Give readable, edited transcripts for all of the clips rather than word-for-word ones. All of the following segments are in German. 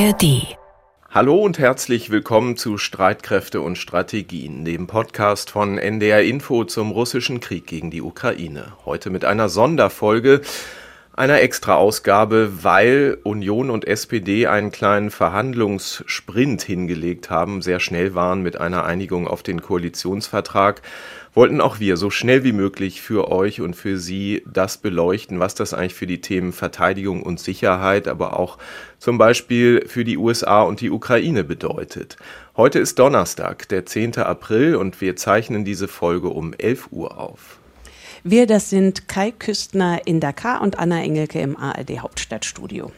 ARD. Hallo und herzlich willkommen zu Streitkräfte und Strategien, dem Podcast von NDR Info zum russischen Krieg gegen die Ukraine. Heute mit einer Sonderfolge, einer Extra-Ausgabe, weil Union und SPD einen kleinen Verhandlungssprint hingelegt haben, sehr schnell waren mit einer Einigung auf den Koalitionsvertrag, wollten auch wir so schnell wie möglich für euch und für Sie das beleuchten, was das eigentlich für die Themen Verteidigung und Sicherheit, aber auch zum Beispiel für die USA und die Ukraine bedeutet. Heute ist Donnerstag, der 10. April und wir zeichnen diese Folge um 11 Uhr auf. Wir, das sind Kai Küstner in Dakar und Anna Engelke im ARD Hauptstadtstudio.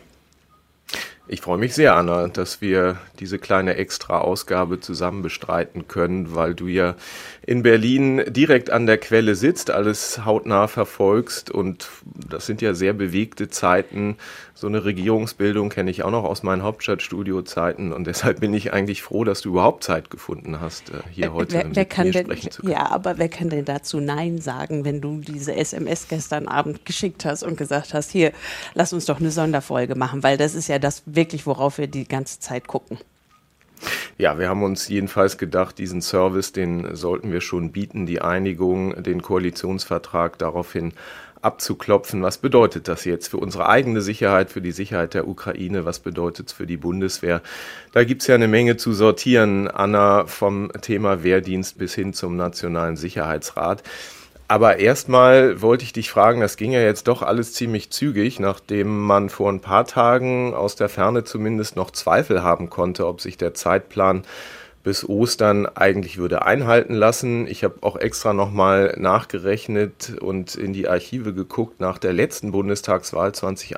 Ich freue mich sehr, Anna, dass wir diese kleine Extra-Ausgabe zusammen bestreiten können, weil du ja in Berlin direkt an der Quelle sitzt, alles hautnah verfolgst und das sind ja sehr bewegte Zeiten. So eine Regierungsbildung kenne ich auch noch aus meinen Hauptstadtstudio-Zeiten und deshalb bin ich eigentlich froh, dass du überhaupt Zeit gefunden hast, hier heute mit mir sprechen zu können. Ja, aber wer kann denn dazu Nein sagen, wenn du diese SMS gestern Abend geschickt hast und gesagt hast, hier, lass uns doch eine Sonderfolge machen, weil das ist ja das wirklich, worauf wir die ganze Zeit gucken. Ja, wir haben uns jedenfalls gedacht, diesen Service, den sollten wir schon bieten, die Einigung, den Koalitionsvertrag daraufhin abzuklopfen. Was bedeutet das jetzt für unsere eigene Sicherheit, für die Sicherheit der Ukraine? Was bedeutet es für die Bundeswehr? Da gibt es ja eine Menge zu sortieren, Anna, vom Thema Wehrdienst bis hin zum Nationalen Sicherheitsrat. Aber erstmal wollte ich dich fragen, das ging ja jetzt doch alles ziemlich zügig, nachdem man vor ein paar Tagen aus der Ferne zumindest noch Zweifel haben konnte, ob sich der Zeitplan bis Ostern eigentlich würde einhalten lassen. Ich habe auch extra nochmal nachgerechnet und in die Archive geguckt nach der letzten Bundestagswahl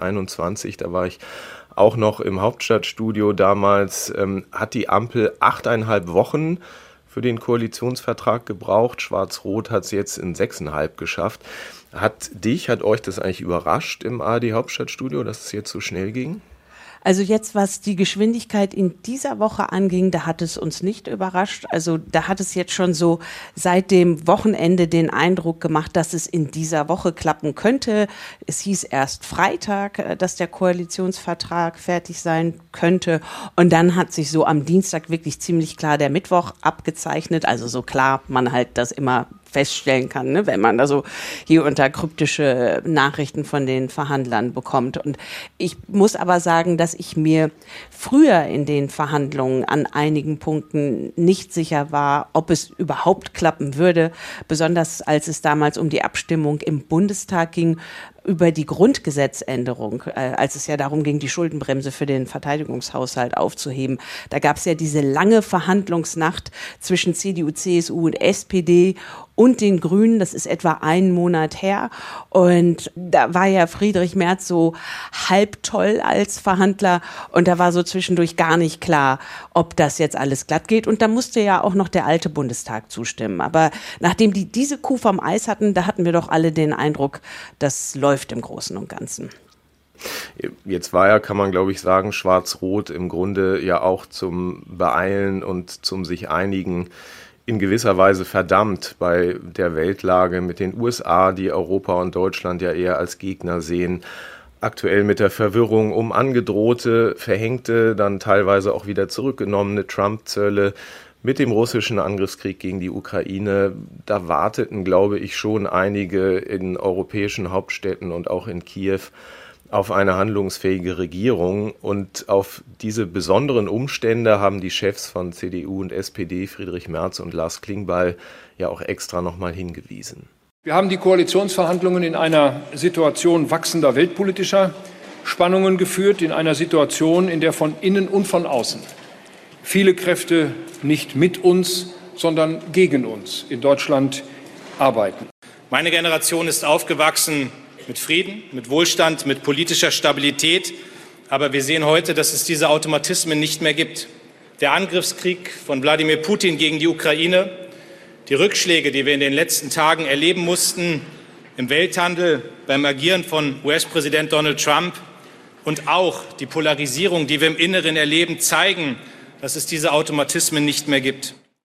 2021. Da war ich auch noch im Hauptstadtstudio damals. Hat die Ampel 8,5 Wochen für den Koalitionsvertrag gebraucht. Schwarz-Rot hat es jetzt in 6,5 geschafft. Hat euch das eigentlich überrascht im ARD Hauptstadtstudio, dass es jetzt so schnell ging? Also jetzt, was die Geschwindigkeit in dieser Woche anging, da hat es uns nicht überrascht. Also da hat es jetzt schon so seit dem Wochenende den Eindruck gemacht, dass es in dieser Woche klappen könnte. Es hieß erst Freitag, dass der Koalitionsvertrag fertig sein könnte. Und dann hat sich so am Dienstag wirklich ziemlich klar der Mittwoch abgezeichnet. Also so klar man halt das immer feststellen kann, ne, wenn man da so hier unter kryptische Nachrichten von den Verhandlern bekommt. Und ich muss aber sagen, dass ich mir früher in den Verhandlungen an einigen Punkten nicht sicher war, ob es überhaupt klappen würde, besonders als es damals um die Abstimmung im Bundestag ging, über die Grundgesetzänderung, als es ja darum ging, die Schuldenbremse für den Verteidigungshaushalt aufzuheben. Da gab es ja diese lange Verhandlungsnacht zwischen CDU, CSU und SPD und den Grünen. Das ist etwa einen Monat her. Und da war ja Friedrich Merz so halb toll als Verhandler. Und da war so zwischendurch gar nicht klar, ob das jetzt alles glatt geht. Und da musste ja auch noch der alte Bundestag zustimmen. Aber nachdem die diese Kuh vom Eis hatten, da hatten wir doch alle den Eindruck, das läuft im Großen und Ganzen. Jetzt war ja, kann man glaube ich sagen, Schwarz-Rot im Grunde ja auch zum Beeilen und zum sich einigen in gewisser Weise verdammt bei der Weltlage mit den USA, die Europa und Deutschland ja eher als Gegner sehen. Aktuell mit der Verwirrung um angedrohte, verhängte, dann teilweise auch wieder zurückgenommene Trump-Zölle. Mit dem russischen Angriffskrieg gegen die Ukraine, da warteten, glaube ich, schon einige in europäischen Hauptstädten und auch in Kiew auf eine handlungsfähige Regierung. Und auf diese besonderen Umstände haben die Chefs von CDU und SPD, Friedrich Merz und Lars Klingbeil, ja auch extra nochmal hingewiesen. Wir haben die Koalitionsverhandlungen in einer Situation wachsender weltpolitischer Spannungen geführt, in einer Situation, in der von innen und von außen viele Kräfte nicht mit uns, sondern gegen uns in Deutschland arbeiten. Meine Generation ist aufgewachsen mit Frieden, mit Wohlstand, mit politischer Stabilität. Aber wir sehen heute, dass es diese Automatismen nicht mehr gibt. Der Angriffskrieg von Wladimir Putin gegen die Ukraine, die Rückschläge, die wir in den letzten Tagen erleben mussten, im Welthandel, beim Agieren von US-Präsident Donald Trump und auch die Polarisierung, die wir im Inneren erleben, zeigen, dass es diese Automatismen nicht mehr gibt.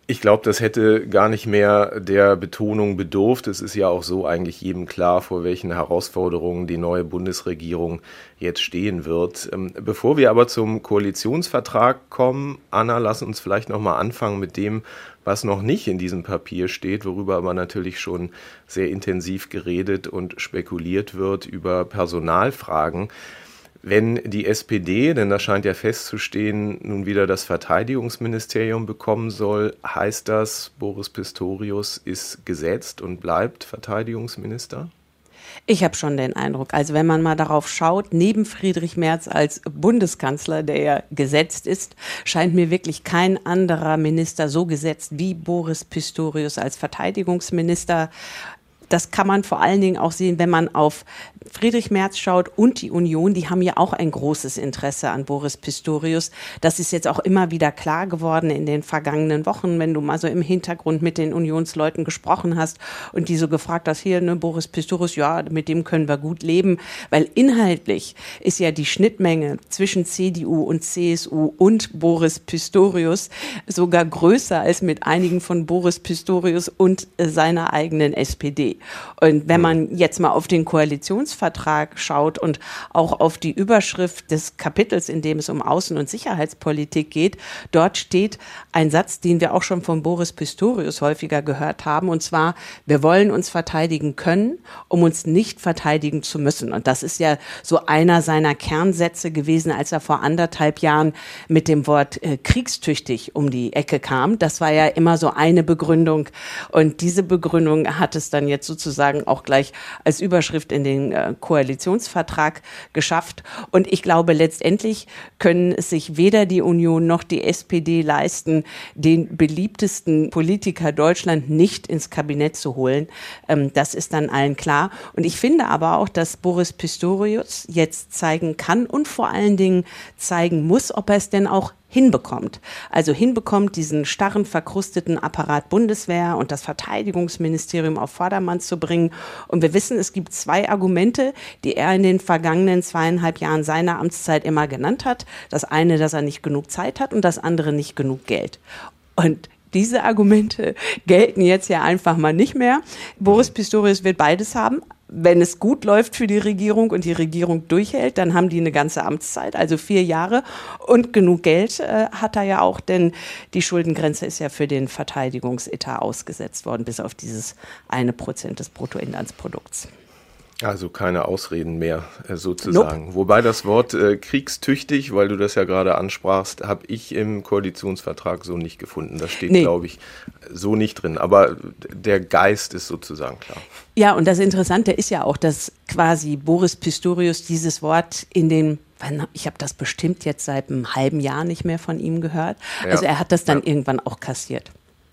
Ich glaube, das hätte gar nicht mehr der Betonung bedurft. Es ist ja auch so eigentlich jedem klar, vor welchen Herausforderungen die neue Bundesregierung jetzt stehen wird. Bevor wir aber zum Koalitionsvertrag kommen, Anna, lass uns vielleicht noch mal anfangen mit dem, was noch nicht in diesem Papier steht, worüber aber natürlich schon sehr intensiv geredet und spekuliert wird, über Personalfragen. Wenn die SPD, denn das scheint ja festzustehen, nun wieder das Verteidigungsministerium bekommen soll, heißt das, Boris Pistorius ist gesetzt und bleibt Verteidigungsminister? Ich habe schon den Eindruck, also wenn man mal darauf schaut, neben Friedrich Merz als Bundeskanzler, der ja gesetzt ist, scheint mir wirklich kein anderer Minister so gesetzt wie Boris Pistorius als Verteidigungsminister. Das kann man vor allen Dingen auch sehen, wenn man auf Friedrich Merz schaut und die Union, die haben ja auch ein großes Interesse an Boris Pistorius. Das ist jetzt auch immer wieder klar geworden in den vergangenen Wochen, wenn du mal so im Hintergrund mit den Unionsleuten gesprochen hast und die so gefragt hast, hier, ne, Boris Pistorius, ja, mit dem können wir gut leben, weil inhaltlich ist ja die Schnittmenge zwischen CDU und CSU und Boris Pistorius sogar größer als mit einigen von Boris Pistorius und seiner eigenen SPD. Und wenn man jetzt mal auf den Koalitionsvertrag schaut und auch auf die Überschrift des Kapitels, in dem es um Außen- und Sicherheitspolitik geht, dort steht ein Satz, den wir auch schon von Boris Pistorius häufiger gehört haben, und zwar: Wir wollen uns verteidigen können, um uns nicht verteidigen zu müssen. Und das ist ja so einer seiner Kernsätze gewesen, als er vor 1,5 Jahren mit dem Wort kriegstüchtig um die Ecke kam. Das war ja immer so eine Begründung. Und diese Begründung hat es dann jetzt sozusagen auch gleich als Überschrift in den Koalitionsvertrag geschafft. Und ich glaube, letztendlich können es sich weder die Union noch die SPD leisten, den beliebtesten Politiker Deutschland nicht ins Kabinett zu holen. Das ist dann allen klar. Und ich finde aber auch, dass Boris Pistorius jetzt zeigen kann und vor allen Dingen zeigen muss, ob er es denn auch hinbekommt. Also hinbekommt, diesen starren, verkrusteten Apparat Bundeswehr und das Verteidigungsministerium auf Vordermann zu bringen. Und wir wissen, es gibt 2 Argumente, die er in den vergangenen 2,5 Jahren seiner Amtszeit immer genannt hat. Das eine, dass er nicht genug Zeit hat, und das andere, nicht genug Geld. Und diese Argumente gelten jetzt ja einfach mal nicht mehr. Boris Pistorius wird beides haben. Wenn es gut läuft für die Regierung und die Regierung durchhält, dann haben die eine ganze Amtszeit, also 4 Jahre. Und genug Geld hat er ja auch, denn die Schuldengrenze ist ja für den Verteidigungsetat ausgesetzt worden, bis auf dieses 1% des Bruttoinlandsprodukts. Also keine Ausreden mehr sozusagen. Nope. Wobei das Wort kriegstüchtig, weil du das ja gerade ansprachst, habe ich im Koalitionsvertrag so nicht gefunden. Das steht, glaube ich, so nicht drin. Aber der Geist ist sozusagen klar. Ja, und das Interessante ist ja auch, dass quasi Boris Pistorius dieses Wort ich habe das bestimmt jetzt seit einem halben Jahr nicht mehr von ihm gehört. Ja. Also er hat das dann irgendwann auch kassiert.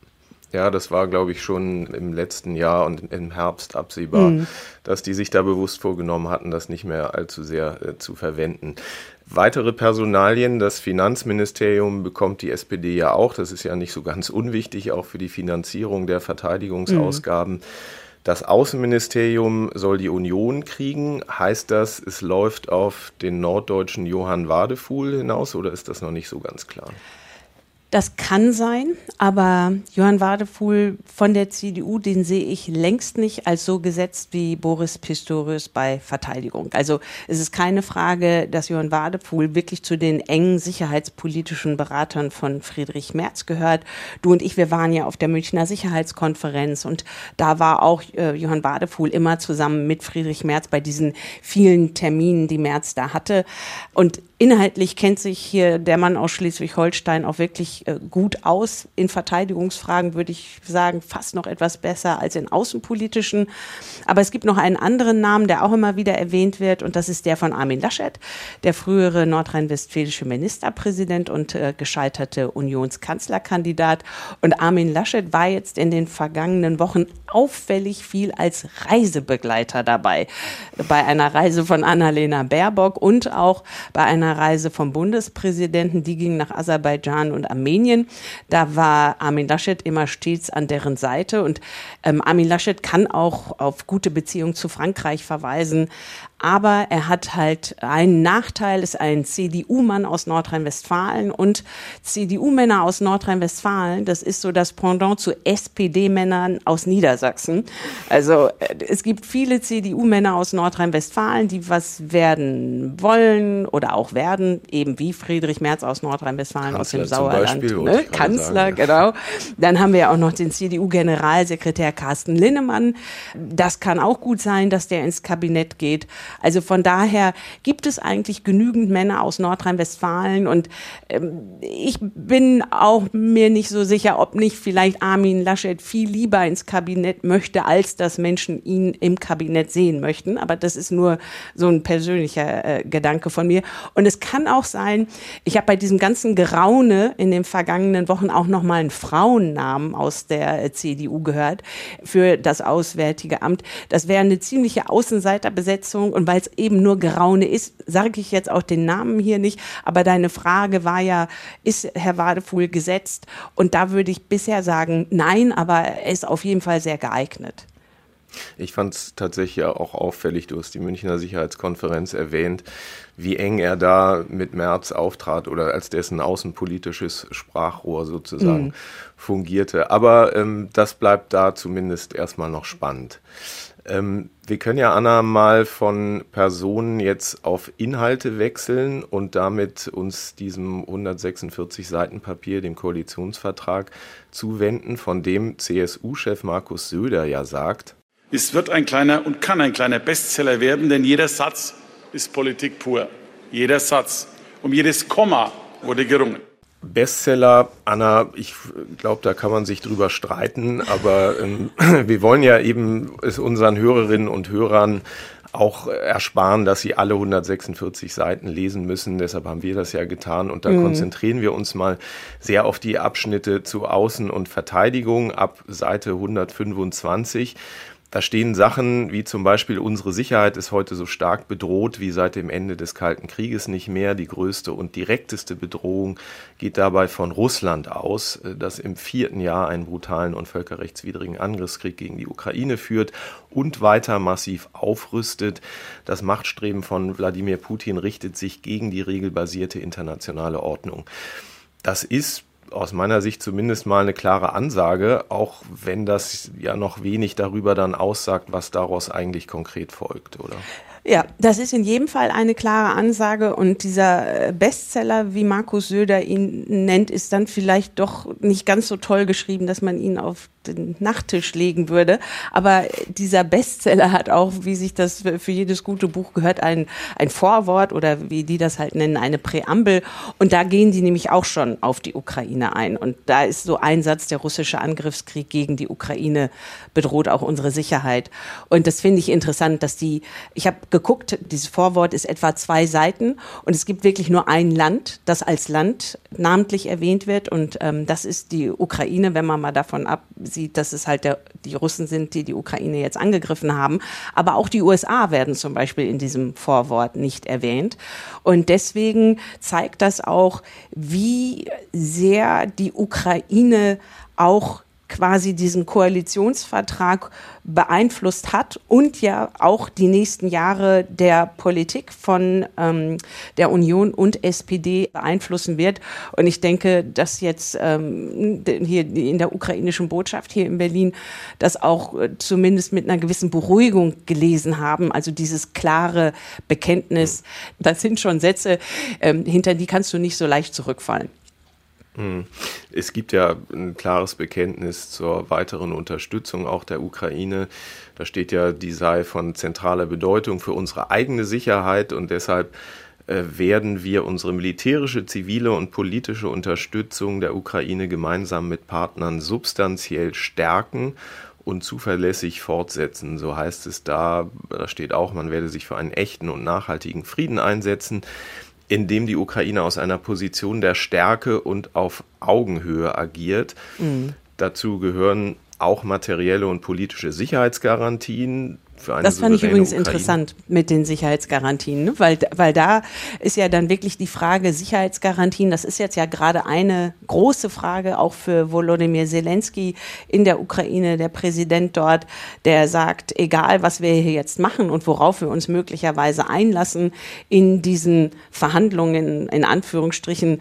Ja, das war, glaube ich, schon im letzten Jahr und im Herbst absehbar, dass die sich da bewusst vorgenommen hatten, das nicht mehr allzu sehr zu verwenden. Weitere Personalien, das Finanzministerium bekommt die SPD ja auch. Das ist ja nicht so ganz unwichtig, auch für die Finanzierung der Verteidigungsausgaben. Das Außenministerium soll die Union kriegen. Heißt das, es läuft auf den norddeutschen Johann Wadefuhl hinaus, oder ist das noch nicht so ganz klar? Das kann sein, aber Johann Wadefuhl von der CDU, den sehe ich längst nicht als so gesetzt wie Boris Pistorius bei Verteidigung. Also es ist keine Frage, dass Johann Wadefuhl wirklich zu den engen sicherheitspolitischen Beratern von Friedrich Merz gehört. Du und ich, wir waren ja auf der Münchner Sicherheitskonferenz und da war auch Johann Wadefuhl immer zusammen mit Friedrich Merz bei diesen vielen Terminen, die Merz da hatte. Und inhaltlich kennt sich hier der Mann aus Schleswig-Holstein auch wirklich gut aus. In Verteidigungsfragen würde ich sagen, fast noch etwas besser als in außenpolitischen. Aber es gibt noch einen anderen Namen, der auch immer wieder erwähnt wird, und das ist der von Armin Laschet, der frühere nordrhein-westfälische Ministerpräsident und gescheiterte Unionskanzlerkandidat. Und Armin Laschet war jetzt in den vergangenen Wochen auffällig viel als Reisebegleiter dabei. Bei einer Reise von Annalena Baerbock und auch bei einer Reise vom Bundespräsidenten, die ging nach Aserbaidschan und Armenien. Da war Armin Laschet immer stets an deren Seite, und Armin Laschet kann auch auf gute Beziehungen zu Frankreich verweisen. Aber er hat halt einen Nachteil, ist ein CDU-Mann aus Nordrhein-Westfalen, und CDU-Männer aus Nordrhein-Westfalen, das ist so das Pendant zu SPD-Männern aus Niedersachsen. Also es gibt viele CDU-Männer aus Nordrhein-Westfalen, die was werden wollen oder auch werden, eben wie Friedrich Merz aus Nordrhein-Westfalen, aus dem Sauerland. Ne? Kanzler, genau. Dann haben wir ja auch noch den CDU-Generalsekretär Carsten Linnemann. Das kann auch gut sein, dass der ins Kabinett geht. Also von daher gibt es eigentlich genügend Männer aus Nordrhein-Westfalen, und ich bin auch mir nicht so sicher, ob nicht vielleicht Armin Laschet viel lieber ins Kabinett möchte, als dass Menschen ihn im Kabinett sehen möchten. Aber das ist nur so ein persönlicher Gedanke von mir. Und es kann auch sein, ich habe bei diesem ganzen Geraune in den vergangenen Wochen auch noch mal einen Frauennamen aus der CDU gehört für das Auswärtige Amt. Das wäre eine ziemliche Außenseiterbesetzung, und weil es eben nur Geraune ist, sage ich jetzt auch den Namen hier nicht, aber deine Frage war ja, ist Herr Wadefuhl gesetzt? Und da würde ich bisher sagen, nein, aber er ist auf jeden Fall sehr geeignet. Ich fand es tatsächlich auch auffällig, du hast die Münchner Sicherheitskonferenz erwähnt, wie eng er da mit Merz auftrat oder als dessen außenpolitisches Sprachrohr sozusagen fungierte. Aber das bleibt da zumindest erstmal noch spannend. Wir können ja, Anna, mal von Personen jetzt auf Inhalte wechseln und damit uns diesem 146 Seiten Papier, dem Koalitionsvertrag, zuwenden, von dem CSU-Chef Markus Söder ja sagt: Es wird ein kleiner und kann ein kleiner Bestseller werden, denn jeder Satz ist Politik pur. Jeder Satz. Um jedes Komma wurde gerungen. Bestseller, Anna, ich glaube, da kann man sich drüber streiten, aber wir wollen ja eben es unseren Hörerinnen und Hörern auch ersparen, dass sie alle 146 Seiten lesen müssen. Deshalb haben wir das ja getan, und da konzentrieren wir uns mal sehr auf die Abschnitte zu Außen- und Verteidigung ab Seite 125. Da stehen Sachen wie zum Beispiel: Unsere Sicherheit ist heute so stark bedroht wie seit dem Ende des Kalten Krieges nicht mehr. Die größte und direkteste Bedrohung geht dabei von Russland aus, das im 4. Jahr einen brutalen und völkerrechtswidrigen Angriffskrieg gegen die Ukraine führt und weiter massiv aufrüstet. Das Machtstreben von Wladimir Putin richtet sich gegen die regelbasierte internationale Ordnung. Das ist aus meiner Sicht zumindest mal eine klare Ansage, auch wenn das ja noch wenig darüber dann aussagt, was daraus eigentlich konkret folgt, oder? Ja, das ist in jedem Fall eine klare Ansage, und dieser Bestseller, wie Markus Söder ihn nennt, ist dann vielleicht doch nicht ganz so toll geschrieben, dass man ihn auf den Nachttisch legen würde. Aber dieser Bestseller hat auch, wie sich das für jedes gute Buch gehört, ein Vorwort, oder wie die das halt nennen, eine Präambel. Und da gehen die nämlich auch schon auf die Ukraine ein. Und da ist so ein Satz: Der russische Angriffskrieg gegen die Ukraine bedroht auch unsere Sicherheit. Und das finde ich interessant, dass ich habe geguckt, dieses Vorwort ist etwa 2 Seiten, und es gibt wirklich nur ein Land, das als Land namentlich erwähnt wird, und das ist die Ukraine, wenn man mal davon absieht, dass es halt die Russen sind, die Ukraine jetzt angegriffen haben. Aber auch die USA werden zum Beispiel in diesem Vorwort nicht erwähnt. Und deswegen zeigt das auch, wie sehr die Ukraine auch quasi diesen Koalitionsvertrag beeinflusst hat und ja auch die nächsten Jahre der Politik von der Union und SPD beeinflussen wird. Und ich denke, dass jetzt hier in der ukrainischen Botschaft hier in Berlin das auch zumindest mit einer gewissen Beruhigung gelesen haben. Also dieses klare Bekenntnis, das sind schon Sätze, hinter die kannst du nicht so leicht zurückfallen. Es gibt ja ein klares Bekenntnis zur weiteren Unterstützung auch der Ukraine. Da steht ja, die sei von zentraler Bedeutung für unsere eigene Sicherheit, und deshalb werden wir unsere militärische, zivile und politische Unterstützung der Ukraine gemeinsam mit Partnern substanziell stärken und zuverlässig fortsetzen. So heißt es da. Da steht auch, man werde sich für einen echten und nachhaltigen Frieden einsetzen, in dem die Ukraine aus einer Position der Stärke und auf Augenhöhe agiert. Dazu gehören auch materielle und politische Sicherheitsgarantien für eine Das fand ich übrigens Ukraine. Interessant mit den Sicherheitsgarantien, ne? Weil da ist ja dann wirklich die Frage Sicherheitsgarantien, das ist jetzt ja gerade eine große Frage auch für Volodymyr Zelensky in der Ukraine, der Präsident dort, der sagt, egal was wir hier jetzt machen und worauf wir uns möglicherweise einlassen in diesen Verhandlungen in Anführungsstrichen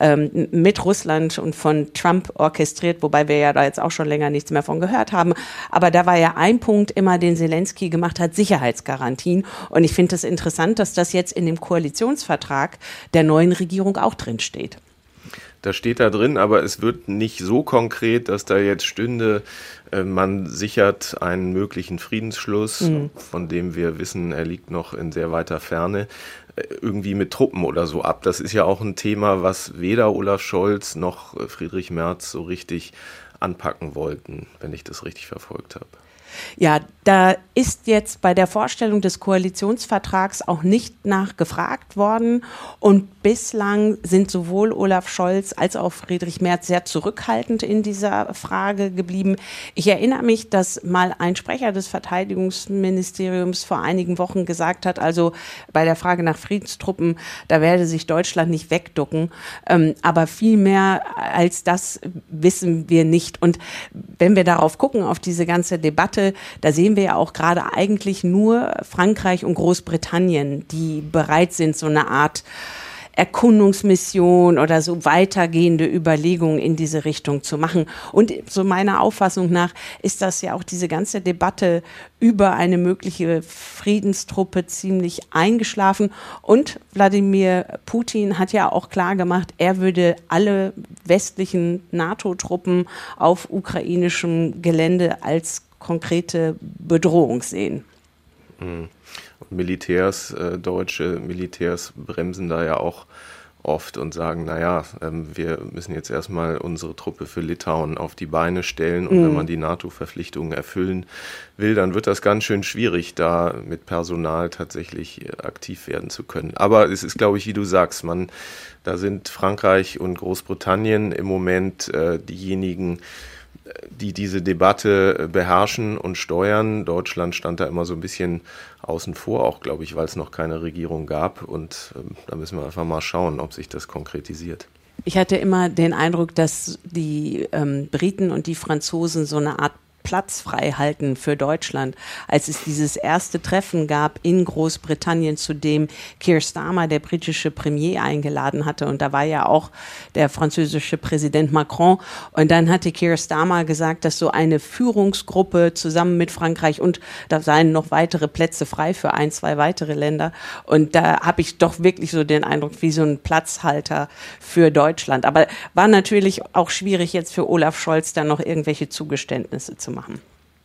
mit Russland und von Trump orchestriert, wobei wir ja da jetzt auch schon länger nichts mehr von gehört haben, aber da war ja ein Punkt immer, den Zelensky gemacht hat, Sicherheitsgarantien. Und ich finde es interessant, dass das jetzt in dem Koalitionsvertrag der neuen Regierung auch drin steht. Das steht da drin, aber es wird nicht so konkret, dass da jetzt stünde, man sichert einen möglichen Friedensschluss, von dem wir wissen, er liegt noch in sehr weiter Ferne, irgendwie mit Truppen oder so ab. Das ist ja auch ein Thema, was weder Olaf Scholz noch Friedrich Merz so richtig anpacken wollten, wenn ich das richtig verfolgt habe. Ja, da ist jetzt bei der Vorstellung des Koalitionsvertrags auch nicht nachgefragt worden und bislang sind sowohl Olaf Scholz als auch Friedrich Merz sehr zurückhaltend in dieser Frage geblieben. Ich erinnere mich, dass mal ein Sprecher des Verteidigungsministeriums vor einigen Wochen gesagt hat, also bei der Frage nach Friedenstruppen, da werde sich Deutschland nicht wegducken, aber viel mehr als das wissen wir nicht. Und wenn wir darauf gucken, auf diese ganze Debatte, da sehen wir ja auch gerade eigentlich nur Frankreich und Großbritannien, die bereit sind, so eine Art Erkundungsmission oder so weitergehende Überlegungen in diese Richtung zu machen. Und so meiner Auffassung nach ist das ja auch diese ganze Debatte über eine mögliche Friedenstruppe ziemlich eingeschlafen. Und Wladimir Putin hat ja auch klar gemacht, er würde alle westlichen NATO-Truppen auf ukrainischem Gelände als konkrete Bedrohung sehen. Und Militärs, deutsche Militärs bremsen da ja auch oft und sagen, naja, wir müssen jetzt erstmal unsere Truppe für Litauen auf die Beine stellen und wenn man die NATO-Verpflichtungen erfüllen will, dann wird das ganz schön schwierig, da mit Personal tatsächlich aktiv werden zu können. Aber es ist, glaube ich, wie du sagst, da sind Frankreich und Großbritannien im Moment diejenigen, die diese Debatte beherrschen und steuern. Deutschland stand da immer so ein bisschen außen vor, auch glaube ich, weil es noch keine Regierung gab. Und da müssen wir einfach mal schauen, ob sich das konkretisiert. Ich hatte immer den Eindruck, dass die Briten und die Franzosen so eine Art Platz frei halten für Deutschland, als es dieses erste Treffen gab in Großbritannien, zu dem Keir Starmer, der britische Premier, eingeladen hatte. Und da war ja auch der französische Präsident Macron. Und dann hatte Keir Starmer gesagt, dass so eine Führungsgruppe zusammen mit Frankreich und da seien noch weitere Plätze frei für 1, 2 weitere Länder. Und da habe ich doch wirklich so den Eindruck, wie so ein Platzhalter für Deutschland. Aber war natürlich auch schwierig jetzt für Olaf Scholz, da noch irgendwelche Zugeständnisse zu machen.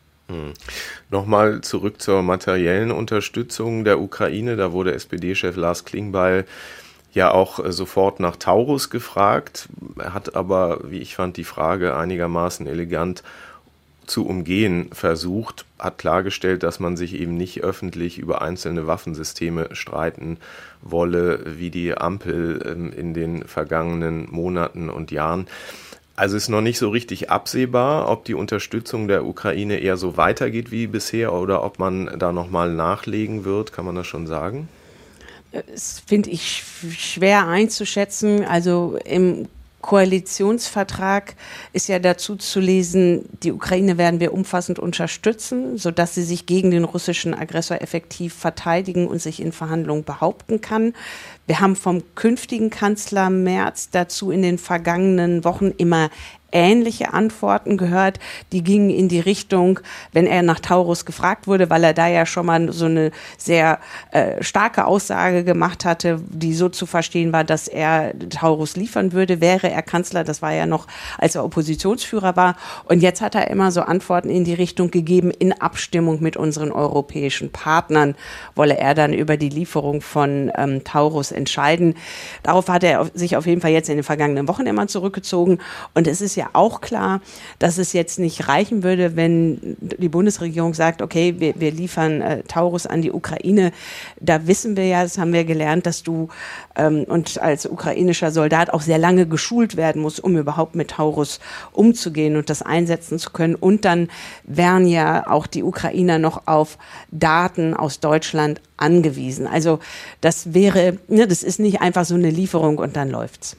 Nochmal zurück zur materiellen Unterstützung der Ukraine. Da wurde SPD-Chef Lars Klingbeil ja auch sofort nach Taurus gefragt. Er hat aber, wie ich fand, die Frage einigermaßen elegant zu umgehen versucht, hat klargestellt, dass man sich eben nicht öffentlich über einzelne Waffensysteme streiten wolle, wie die Ampel in den vergangenen Monaten und Jahren. Also ist noch nicht so richtig absehbar, ob die Unterstützung der Ukraine eher so weitergeht wie bisher oder ob man da nochmal nachlegen wird. Kann man das schon sagen? Das finde ich schwer einzuschätzen. Also im Koalitionsvertrag ist ja dazu zu lesen, die Ukraine werden wir umfassend unterstützen, sodass sie sich gegen den russischen Aggressor effektiv verteidigen und sich in Verhandlungen behaupten kann. Wir haben vom künftigen Kanzler Merz dazu in den vergangenen Wochen immer ähnliche Antworten gehört, die gingen in die Richtung, wenn er nach Taurus gefragt wurde, weil er da ja schon mal so eine sehr starke Aussage gemacht hatte, die so zu verstehen war, dass er Taurus liefern würde, wäre er Kanzler. Das war ja noch, als er Oppositionsführer war. Und jetzt hat er immer so Antworten in die Richtung gegeben, in Abstimmung mit unseren europäischen Partnern wolle er dann über die Lieferung von Taurus entscheiden. Darauf hat er sich auf jeden Fall jetzt in den vergangenen Wochen immer zurückgezogen. Und es ist ja auch klar, dass es jetzt nicht reichen würde, wenn die Bundesregierung sagt, okay, wir liefern Taurus an die Ukraine. Da wissen wir ja, das haben wir gelernt, dass du und als ukrainischer Soldat auch sehr lange geschult werden musst, um überhaupt mit Taurus umzugehen und das einsetzen zu können. Und dann wären ja auch die Ukrainer noch auf Daten aus Deutschland angewiesen. Also das wäre, das ist nicht einfach so eine Lieferung und dann läuft's.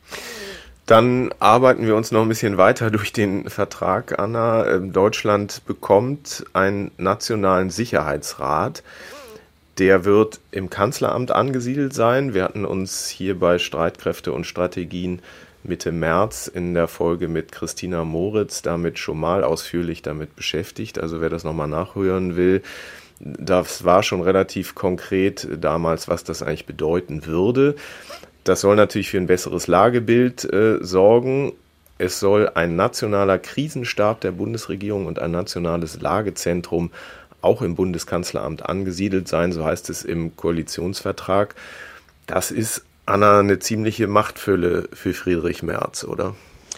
Dann arbeiten wir uns noch ein bisschen weiter durch den Vertrag, Anna. Deutschland bekommt einen nationalen Sicherheitsrat. Der wird im Kanzleramt angesiedelt sein. Wir hatten uns hier bei Streitkräfte und Strategien Mitte März in der Folge mit Christina Moritz damit schon mal ausführlich damit beschäftigt. Also wer das nochmal nachhören will, das war schon relativ konkret damals, was das eigentlich bedeuten würde. Das soll natürlich für ein besseres Lagebild sorgen. Es soll ein nationaler Krisenstab der Bundesregierung und ein nationales Lagezentrum auch im Bundeskanzleramt angesiedelt sein, so heißt es im Koalitionsvertrag. Das ist, Anna, eine ziemliche Machtfülle für Friedrich Merz, oder?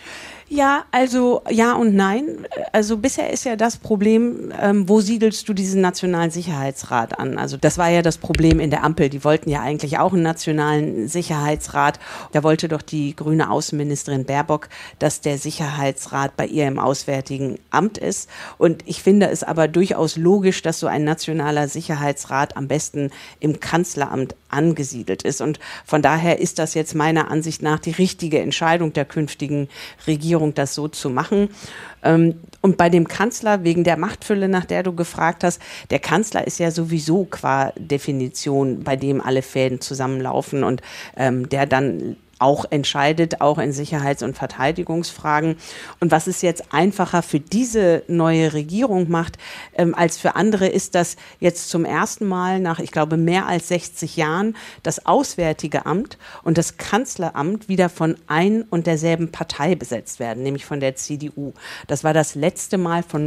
Ja, also ja und nein. Also bisher ist ja das Problem, wo siedelst du diesen Nationalen Sicherheitsrat an? Also das war ja das Problem in der Ampel. Die wollten ja eigentlich auch einen Nationalen Sicherheitsrat. Da wollte doch die grüne Außenministerin Baerbock, dass der Sicherheitsrat bei ihr im Auswärtigen Amt ist. Und ich finde es aber durchaus logisch, dass so ein nationaler Sicherheitsrat am besten im Kanzleramt angesiedelt ist. Und von daher ist das jetzt meiner Ansicht nach die richtige Entscheidung der künftigen Regierung, das so zu machen. Und bei dem Kanzler, wegen der Machtfülle, nach der du gefragt hast, der Kanzler ist ja sowieso qua Definition, bei dem alle Fäden zusammenlaufen und der dann auch entscheidet, auch in Sicherheits- und Verteidigungsfragen. Und was es jetzt einfacher für diese neue Regierung macht, als für andere, ist, dass jetzt zum ersten Mal nach, ich glaube, mehr als 60 Jahren das Auswärtige Amt und das Kanzleramt wieder von ein und derselben Partei besetzt werden, nämlich von der CDU. Das war das letzte Mal von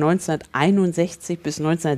1961 bis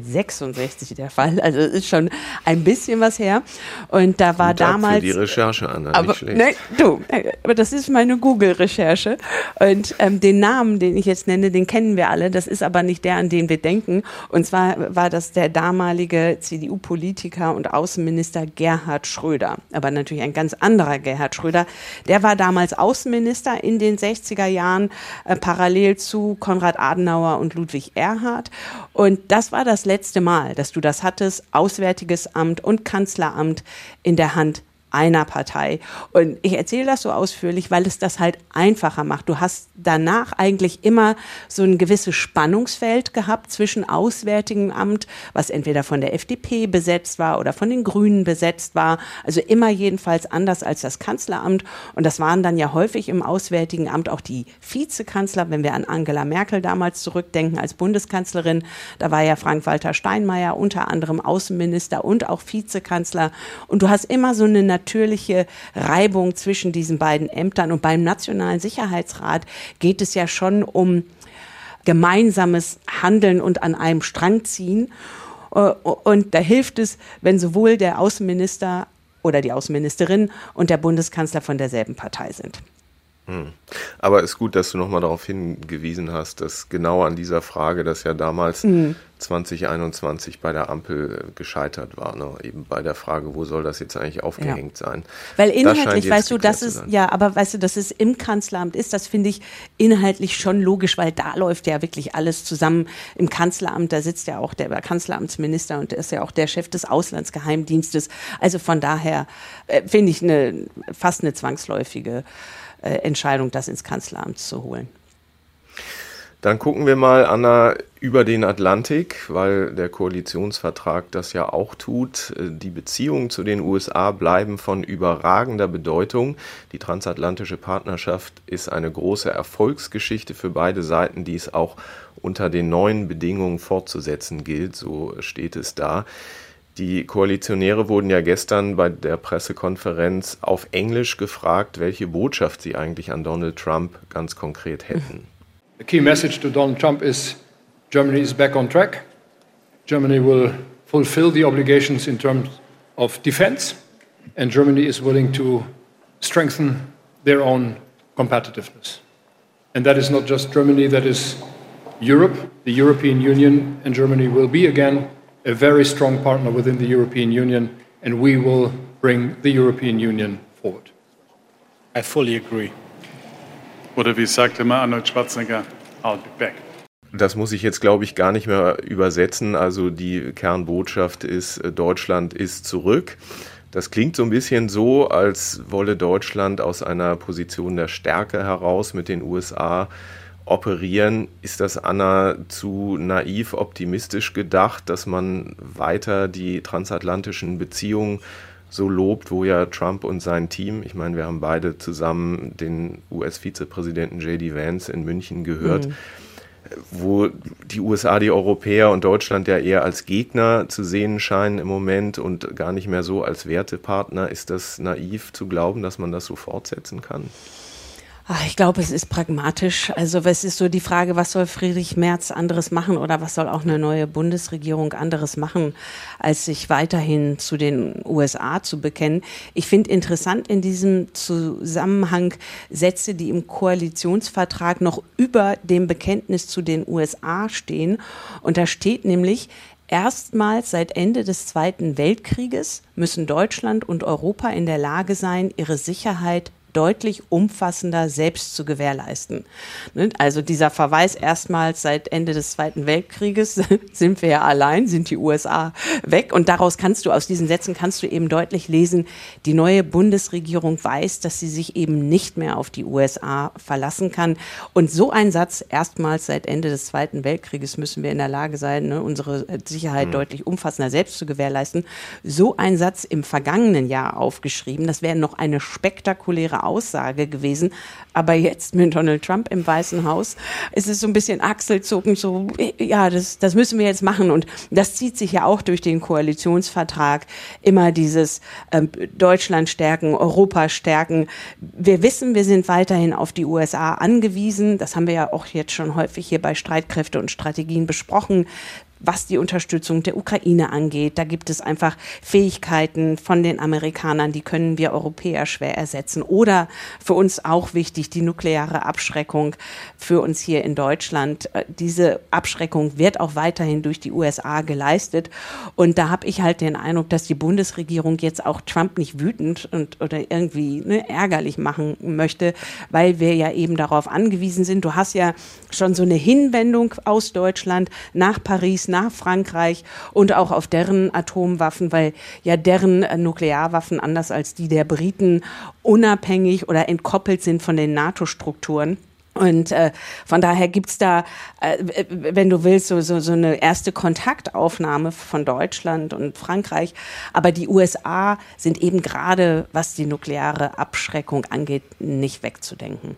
1966 der Fall. Also es ist schon ein bisschen was her. Und da war damals... Für die Recherche, Anna, nicht schlecht. Ne, aber das ist meine Google-Recherche. Und den Namen, den ich jetzt nenne, den kennen wir alle. Das ist aber nicht der, an den wir denken. Und zwar war das der damalige CDU-Politiker und Außenminister Gerhard Schröder. Aber natürlich ein ganz anderer Gerhard Schröder. Der war damals Außenminister in den 60er Jahren, parallel zu Konrad Adenauer und Ludwig Erhard. Und das war das letzte Mal, dass du das hattest, Auswärtiges Amt und Kanzleramt in der Hand einer Partei. Und ich erzähle das so ausführlich, weil es das halt einfacher macht. Du hast danach eigentlich immer so ein gewisses Spannungsfeld gehabt zwischen Auswärtigem Amt, was entweder von der FDP besetzt war oder von den Grünen besetzt war. Also immer jedenfalls anders als das Kanzleramt. Und das waren dann ja häufig im Auswärtigen Amt auch die Vizekanzler, wenn wir an Angela Merkel damals zurückdenken als Bundeskanzlerin. Da war ja Frank-Walter Steinmeier unter anderem Außenminister und auch Vizekanzler. Und du hast immer so eine natürliche Reibung zwischen diesen beiden Ämtern. Und beim Nationalen Sicherheitsrat geht es ja schon um gemeinsames Handeln und an einem Strang ziehen. Und da hilft es, wenn sowohl der Außenminister oder die Außenministerin und der Bundeskanzler von derselben Partei sind. Aber es ist gut, dass du nochmal darauf hingewiesen hast, dass genau an dieser Frage, das ja damals 2021 bei der Ampel gescheitert war, ne? Eben bei der Frage, wo soll das jetzt eigentlich aufgehängt sein? Weil inhaltlich, weißt du, das ist, ja, aber weißt du, dass es im Kanzleramt ist, das finde ich inhaltlich schon logisch, weil da läuft ja wirklich alles zusammen. Im Kanzleramt, da sitzt ja auch der Kanzleramtsminister und der ist ja auch der Chef des Auslandsgeheimdienstes. Also von daher finde ich fast eine zwangsläufige Entscheidung, das ins Kanzleramt zu holen. Dann gucken wir mal, Anna, über den Atlantik, weil der Koalitionsvertrag das ja auch tut. Die Beziehungen zu den USA bleiben von überragender Bedeutung. Die transatlantische Partnerschaft ist eine große Erfolgsgeschichte für beide Seiten, die es auch unter den neuen Bedingungen fortzusetzen gilt, so steht es da. Die Koalitionäre wurden ja gestern bei der Pressekonferenz auf Englisch gefragt, welche Botschaft sie eigentlich an Donald Trump ganz konkret hätten. The key message to Donald Trump is Germany is back on track. Germany will fulfill the obligations in terms of defense, and Germany is willing to strengthen their own competitiveness. And that is not just Germany, that is Europe. The European Union and Germany will be again a very strong partner within the European Union, and we will bring the European Union forward. I fully agree. Oder wie sagte immer Arnold Schwarzenegger, I'll be back. Das muss ich jetzt, glaube ich, gar nicht mehr übersetzen. Also die Kernbotschaft ist, Deutschland ist zurück. Das klingt so ein bisschen so, als wolle Deutschland aus einer Position der Stärke heraus mit den USA operieren. Ist das, Anna, zu naiv optimistisch gedacht, dass man weiter die transatlantischen Beziehungen so lobt, wo ja Trump und sein Team, ich meine, wir haben beide zusammen den US-Vizepräsidenten J.D. Vance in München gehört, wo die USA, die Europäer und Deutschland ja eher als Gegner zu sehen scheinen im Moment und gar nicht mehr so als Wertepartner. Ist das naiv zu glauben, dass man das so fortsetzen kann? Ich glaube, es ist pragmatisch. Also es ist so die Frage, was soll Friedrich Merz anderes machen oder was soll auch eine neue Bundesregierung anderes machen, als sich weiterhin zu den USA zu bekennen. Ich finde interessant in diesem Zusammenhang Sätze, die im Koalitionsvertrag noch über dem Bekenntnis zu den USA stehen. Und da steht nämlich: Erstmals seit Ende des Zweiten Weltkrieges müssen Deutschland und Europa in der Lage sein, ihre Sicherheit deutlich umfassender selbst zu gewährleisten. Also dieser Verweis, erstmals seit Ende des Zweiten Weltkrieges sind wir ja allein, sind die USA weg. Und daraus aus diesen Sätzen kannst du eben deutlich lesen, die neue Bundesregierung weiß, dass sie sich eben nicht mehr auf die USA verlassen kann. Und so ein Satz, erstmals seit Ende des Zweiten Weltkrieges müssen wir in der Lage sein, unsere Sicherheit deutlich umfassender selbst zu gewährleisten. So ein Satz im vergangenen Jahr aufgeschrieben, das wäre noch eine spektakuläre Aussage gewesen. Aber jetzt mit Donald Trump im Weißen Haus ist es so ein bisschen achselzuckend, so, ja, das müssen wir jetzt machen. Und das zieht sich ja auch durch den Koalitionsvertrag. Immer dieses Deutschland stärken, Europa stärken. Wir wissen, wir sind weiterhin auf die USA angewiesen. Das haben wir ja auch jetzt schon häufig hier bei Streitkräfte und Strategien besprochen. Was die Unterstützung der Ukraine angeht, da gibt es einfach Fähigkeiten von den Amerikanern, die können wir Europäer schwer ersetzen. Oder für uns auch wichtig, die nukleare Abschreckung für uns hier in Deutschland. Diese Abschreckung wird auch weiterhin durch die USA geleistet. Und da habe ich halt den Eindruck, dass die Bundesregierung jetzt auch Trump nicht wütend oder irgendwie ärgerlich machen möchte, weil wir ja eben darauf angewiesen sind. Du hast ja schon so eine Hinwendung aus Deutschland nach Paris, nach Frankreich und auch auf deren Atomwaffen, weil ja deren Nuklearwaffen anders als die der Briten unabhängig oder entkoppelt sind von den NATO-Strukturen. Und von daher gibt's da, wenn du willst, so eine erste Kontaktaufnahme von Deutschland und Frankreich. Aber die USA sind eben gerade, was die nukleare Abschreckung angeht, nicht wegzudenken.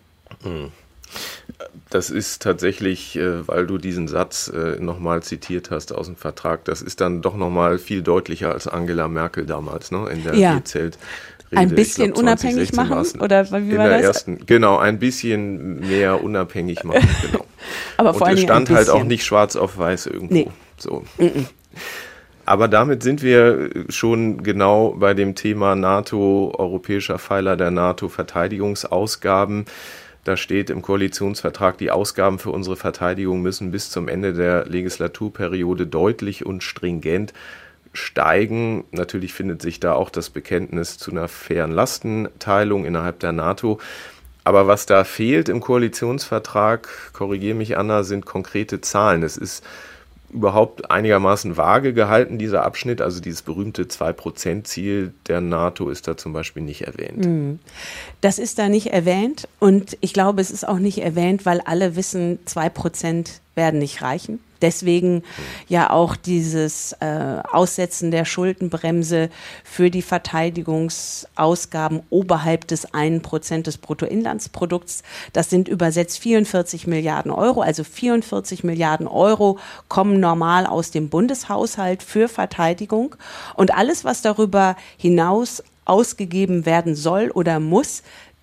Das ist tatsächlich, weil du diesen Satz nochmal zitiert hast aus dem Vertrag, das ist dann doch nochmal viel deutlicher als Angela Merkel damals, ne, in der Bielefeld. Ein bisschen unabhängig machen? Oder wie war das? Genau, ein bisschen mehr unabhängig machen, genau. Aber vor allem es stand halt auch nicht schwarz auf weiß irgendwo. Nee. So. Aber damit sind wir schon genau bei dem Thema NATO, europäischer Pfeiler der NATO, Verteidigungsausgaben. Da steht im Koalitionsvertrag, die Ausgaben für unsere Verteidigung müssen bis zum Ende der Legislaturperiode deutlich und stringent steigen. Natürlich findet sich da auch das Bekenntnis zu einer fairen Lastenteilung innerhalb der NATO. Aber was da fehlt im Koalitionsvertrag, korrigiere mich Anna, sind konkrete Zahlen. Es ist überhaupt einigermaßen vage gehalten, dieser Abschnitt. Also dieses berühmte 2%-Ziel der NATO ist da zum Beispiel nicht erwähnt. Das ist da nicht erwähnt und ich glaube, es ist auch nicht erwähnt, weil alle wissen, 2% werden nicht reichen. Deswegen ja auch dieses Aussetzen der Schuldenbremse für die Verteidigungsausgaben oberhalb des 1% des Bruttoinlandsprodukts. Das sind übersetzt 44 Milliarden Euro. Also 44 Milliarden Euro kommen normal aus dem Bundeshaushalt für Verteidigung. Und alles, was darüber hinaus ausgegeben werden soll oder muss,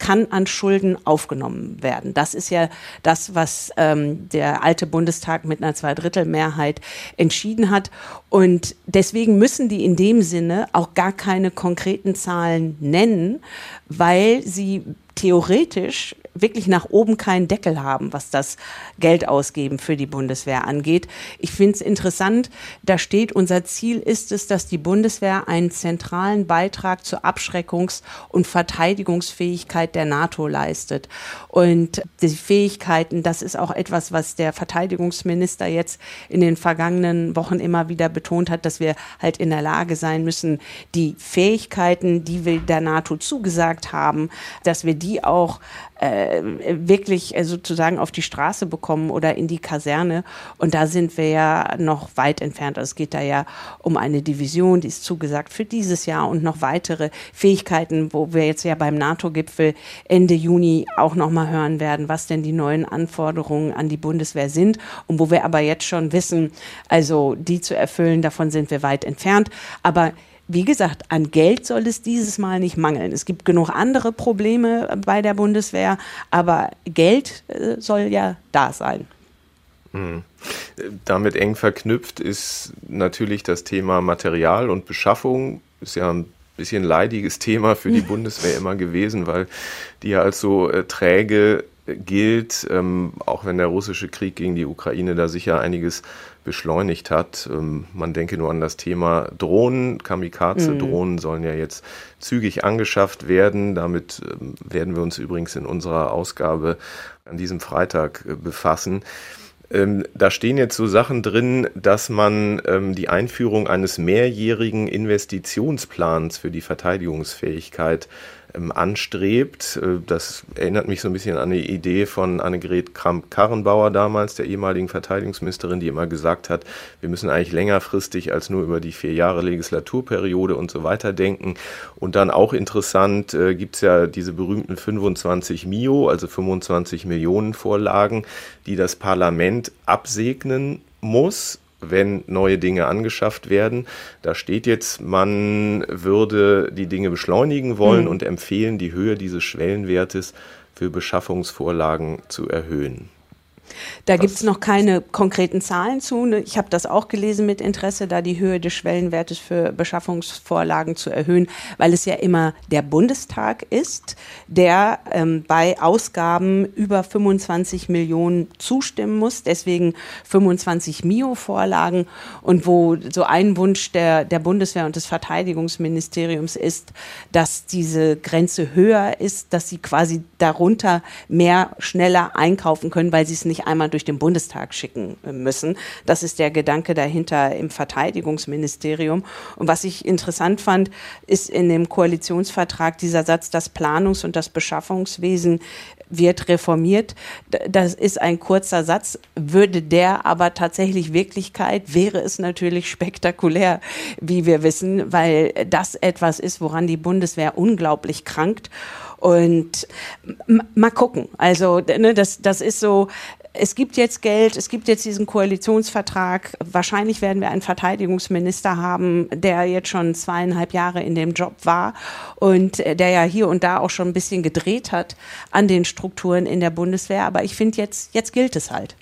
kann an Schulden aufgenommen werden. Das ist ja das, was der alte Bundestag mit einer Zweidrittelmehrheit entschieden hat. Und deswegen müssen die in dem Sinne auch gar keine konkreten Zahlen nennen, weil sie theoretisch wirklich nach oben keinen Deckel haben, was das Geld ausgeben für die Bundeswehr angeht. Ich finde es interessant, da steht, unser Ziel ist es, dass die Bundeswehr einen zentralen Beitrag zur Abschreckungs- und Verteidigungsfähigkeit der NATO leistet. Und die Fähigkeiten, das ist auch etwas, was der Verteidigungsminister jetzt in den vergangenen Wochen immer wieder betont hat, dass wir halt in der Lage sein müssen, die Fähigkeiten, die wir der NATO zugesagt haben, dass wir die auch wirklich sozusagen auf die Straße bekommen oder in die Kaserne. Und da sind wir ja noch weit entfernt. Also es geht da ja um eine Division, die ist zugesagt für dieses Jahr und noch weitere Fähigkeiten, wo wir jetzt ja beim NATO-Gipfel Ende Juni auch noch mal hören werden, was denn die neuen Anforderungen an die Bundeswehr sind und wo wir aber jetzt schon wissen, also die zu erfüllen, davon sind wir weit entfernt. Aber wie gesagt, an Geld soll es dieses Mal nicht mangeln. Es gibt genug andere Probleme bei der Bundeswehr, aber Geld soll ja da sein. Damit eng verknüpft ist natürlich das Thema Material und Beschaffung. Ist ja ein bisschen leidiges Thema für die Bundeswehr immer gewesen, weil die ja als so träge gilt, auch wenn der russische Krieg gegen die Ukraine da sicher einiges beschleunigt hat. Man denke nur an das Thema Drohnen. Kamikaze-Drohnen sollen ja jetzt zügig angeschafft werden. Damit werden wir uns übrigens in unserer Ausgabe an diesem Freitag befassen. Da stehen jetzt so Sachen drin, dass man die Einführung eines mehrjährigen Investitionsplans für die Verteidigungsfähigkeit anstrebt. Das erinnert mich so ein bisschen an die Idee von Annegret Kramp-Karrenbauer damals, der ehemaligen Verteidigungsministerin, die immer gesagt hat, wir müssen eigentlich längerfristig als nur über die 4 Jahre Legislaturperiode und so weiter denken. Und dann auch interessant, gibt es ja diese berühmten 25 Mio, also 25 Millionen Vorlagen, die das Parlament absegnen muss, wenn neue Dinge angeschafft werden. Da steht jetzt, man würde die Dinge beschleunigen wollen und empfehlen, die Höhe dieses Schwellenwertes für Beschaffungsvorlagen zu erhöhen. Da gibt es noch keine konkreten Zahlen zu. Ich habe das auch gelesen mit Interesse, da die Höhe des Schwellenwertes für Beschaffungsvorlagen zu erhöhen, weil es ja immer der Bundestag ist, der bei Ausgaben über 25 Millionen zustimmen muss. Deswegen 25 Mio-Vorlagen und wo so ein Wunsch der Bundeswehr und des Verteidigungsministeriums ist, dass diese Grenze höher ist, dass sie quasi darunter mehr schneller einkaufen können, weil sie es nicht einmal durch den Bundestag schicken müssen. Das ist der Gedanke dahinter im Verteidigungsministerium. Und was ich interessant fand, ist in dem Koalitionsvertrag dieser Satz, das Planungs- und das Beschaffungswesen wird reformiert. Das ist ein kurzer Satz. Würde der aber tatsächlich Wirklichkeit, wäre es natürlich spektakulär, wie wir wissen, weil das etwas ist, woran die Bundeswehr unglaublich krankt. Und mal gucken. Also das ist so, es gibt jetzt Geld, es gibt jetzt diesen Koalitionsvertrag. Wahrscheinlich werden wir einen Verteidigungsminister haben, der jetzt schon 2,5 Jahre in dem Job war und der ja hier und da auch schon ein bisschen gedreht hat an den Strukturen in der Bundeswehr. Aber ich finde, jetzt gilt es halt.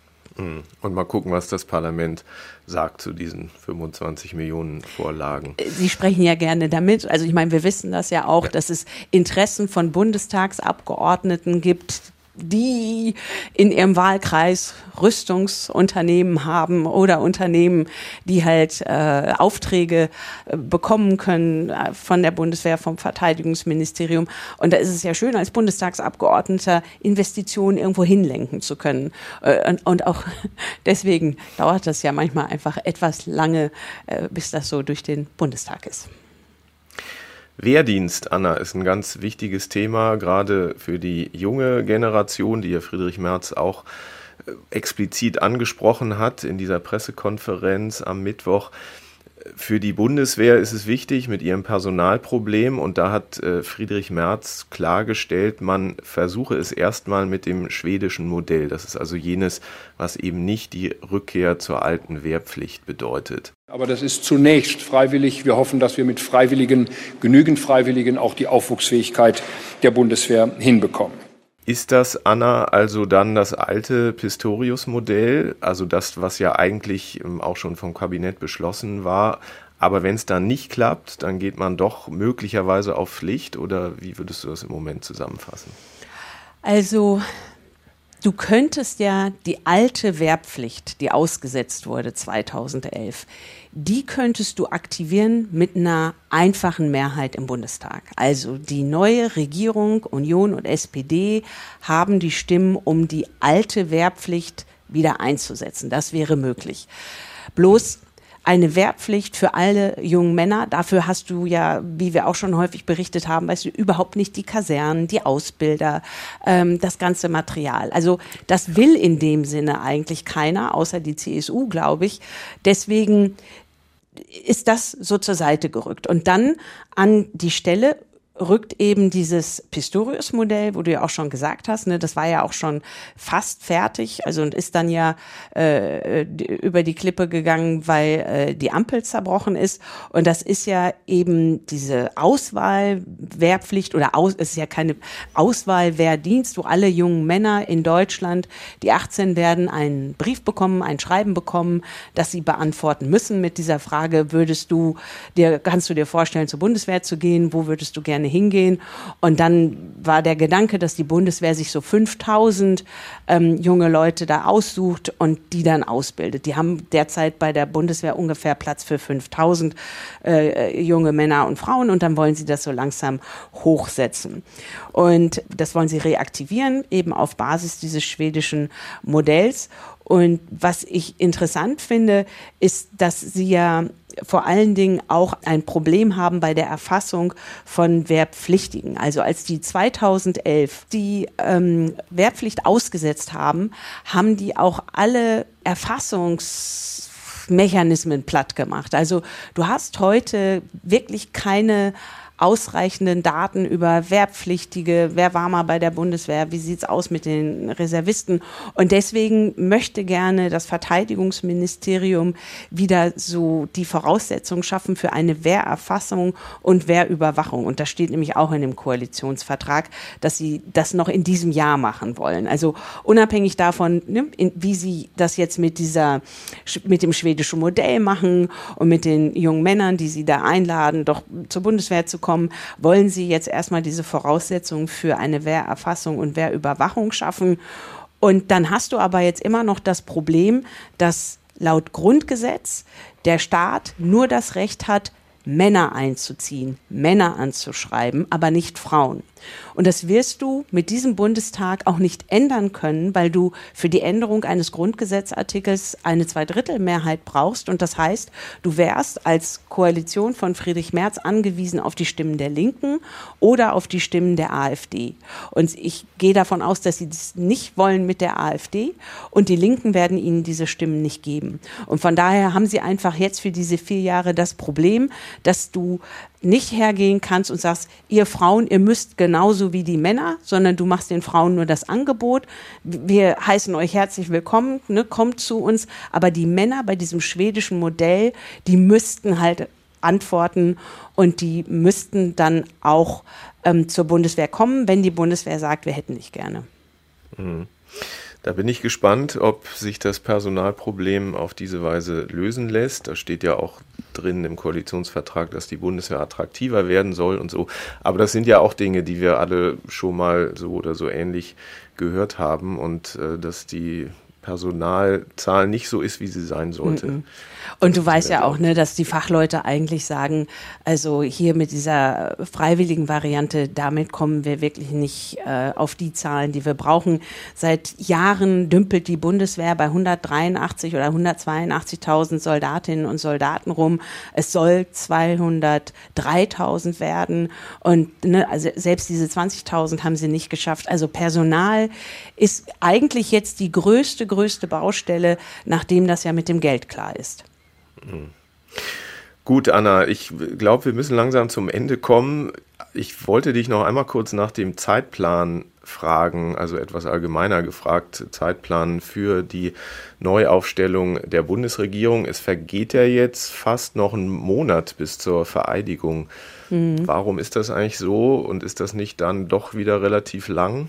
Und mal gucken, was das Parlament sagt zu diesen 25 Millionen Vorlagen. Sie sprechen ja gerne damit. Also ich meine, wir wissen das ja auch, dass es Interessen von Bundestagsabgeordneten gibt, die in ihrem Wahlkreis Rüstungsunternehmen haben oder Unternehmen, die halt Aufträge bekommen können von der Bundeswehr, vom Verteidigungsministerium. Und da ist es ja schön, als Bundestagsabgeordneter Investitionen irgendwo hinlenken zu können. Und auch deswegen dauert das ja manchmal einfach etwas lange, bis das so durch den Bundestag ist. Wehrdienst, Anna, ist ein ganz wichtiges Thema, gerade für die junge Generation, die ja Friedrich Merz auch explizit angesprochen hat in dieser Pressekonferenz am Mittwoch. Für die Bundeswehr ist es wichtig mit ihrem Personalproblem, und da hat Friedrich Merz klargestellt, man versuche es erstmal mit dem schwedischen Modell. Das ist also jenes, was eben nicht die Rückkehr zur alten Wehrpflicht bedeutet. Aber das ist zunächst freiwillig. Wir hoffen, dass wir mit Freiwilligen, genügend Freiwilligen, auch die Aufwuchsfähigkeit der Bundeswehr hinbekommen. Ist das, Anna, also dann das alte Pistorius-Modell, also das, was ja eigentlich auch schon vom Kabinett beschlossen war, aber wenn es dann nicht klappt, dann geht man doch möglicherweise auf Pflicht, oder wie würdest du das im Moment zusammenfassen? Also du könntest ja die alte Wehrpflicht, die ausgesetzt wurde 2011, die könntest du aktivieren mit einer einfachen Mehrheit im Bundestag. Also die neue Regierung, Union und SPD, haben die Stimmen, um die alte Wehrpflicht wieder einzusetzen. Das wäre möglich. Bloß eine Wehrpflicht für alle jungen Männer, dafür hast du ja, wie wir auch schon häufig berichtet haben, weißt du, überhaupt nicht die Kasernen, die Ausbilder, das ganze Material. Also das will in dem Sinne eigentlich keiner, außer die CSU, glaube ich. Deswegen ist das so zur Seite gerückt. Und dann an die Stelle rückt eben dieses Pistorius-Modell, wo du ja auch schon gesagt hast, ne, das war ja auch schon fast fertig, also und ist dann ja über die Klippe gegangen, weil die Ampel zerbrochen ist. Und das ist ja eben diese Auswahlwehrpflicht oder es ist ja keine Auswahlwehrdienst, wo alle jungen Männer in Deutschland, die 18 werden, einen Brief bekommen, ein Schreiben bekommen, das sie beantworten müssen mit dieser Frage: kannst du dir vorstellen, zur Bundeswehr zu gehen? Wo würdest du gerne hingehen? Und dann war der Gedanke, dass die Bundeswehr sich so 5000 junge Leute da aussucht und die dann ausbildet. Die haben derzeit bei der Bundeswehr ungefähr Platz für 5000 junge Männer und Frauen, und dann wollen sie das so langsam hochsetzen. Und das wollen sie reaktivieren, eben auf Basis dieses schwedischen Modells. Und was ich interessant finde, ist, dass sie ja vor allen Dingen auch ein Problem haben bei der Erfassung von Wehrpflichtigen. Also als die 2011 die Wehrpflicht ausgesetzt haben, haben die auch alle Erfassungsmechanismen platt gemacht. Also du hast heute wirklich keine ausreichenden Daten über Wehrpflichtige, wer war mal bei der Bundeswehr, wie sieht's aus mit den Reservisten. Und deswegen möchte gerne das Verteidigungsministerium wieder so die Voraussetzungen schaffen für eine Wehrerfassung und Wehrüberwachung. Und das steht nämlich auch in dem Koalitionsvertrag, dass sie das noch in diesem Jahr machen wollen. Also unabhängig davon, ne, wie sie das jetzt mit dem schwedischen Modell machen und mit den jungen Männern, die sie da einladen, doch zur Bundeswehr zu kommen, wollen sie jetzt erstmal diese Voraussetzungen für eine Wehrerfassung und Wehrüberwachung schaffen. Und dann hast du aber jetzt immer noch das Problem, dass laut Grundgesetz der Staat nur das Recht hat, Männer einzuziehen, Männer anzuschreiben, aber nicht Frauen. Und das wirst du mit diesem Bundestag auch nicht ändern können, weil du für die Änderung eines Grundgesetzartikels eine Zweidrittelmehrheit brauchst. Und das heißt, du wärst als Koalition von Friedrich Merz angewiesen auf die Stimmen der Linken oder auf die Stimmen der AfD. Und ich gehe davon aus, dass sie das nicht wollen mit der AfD, und die Linken werden ihnen diese Stimmen nicht geben. Und von daher haben sie einfach jetzt für diese 4 Jahre das Problem, dass du nicht hergehen kannst und sagst, ihr Frauen, ihr müsst genauso wie die Männer, sondern du machst den Frauen nur das Angebot. Wir heißen euch herzlich willkommen, ne, kommt zu uns. Aber die Männer bei diesem schwedischen Modell, die müssten halt antworten, und die müssten dann auch zur Bundeswehr kommen, wenn die Bundeswehr sagt, wir hätten dich gerne. Mhm. Da bin ich gespannt, ob sich das Personalproblem auf diese Weise lösen lässt. Da steht ja auch drin im Koalitionsvertrag, dass die Bundeswehr attraktiver werden soll und so. Aber das sind ja auch Dinge, die wir alle schon mal so oder so ähnlich gehört haben, und dass die Personalzahl nicht so ist, wie sie sein sollte. Und du weißt ja auch, ne, dass die Fachleute eigentlich sagen, also hier mit dieser freiwilligen Variante, damit kommen wir wirklich nicht auf die Zahlen, die wir brauchen. Seit Jahren dümpelt die Bundeswehr bei 183 oder 182.000 Soldatinnen und Soldaten rum. Es soll 203.000 werden, und ne, also selbst diese 20.000 haben sie nicht geschafft. Also Personal ist eigentlich jetzt die größte Baustelle, nachdem das ja mit dem Geld klar ist. Gut, Anna, ich glaube, wir müssen langsam zum Ende kommen. Ich wollte dich noch einmal kurz nach dem Zeitplan fragen, also etwas allgemeiner gefragt, Zeitplan für die Neuaufstellung der Bundesregierung. Es vergeht ja jetzt fast noch einen Monat bis zur Vereidigung. Warum ist das eigentlich so und ist das nicht dann doch wieder relativ lang?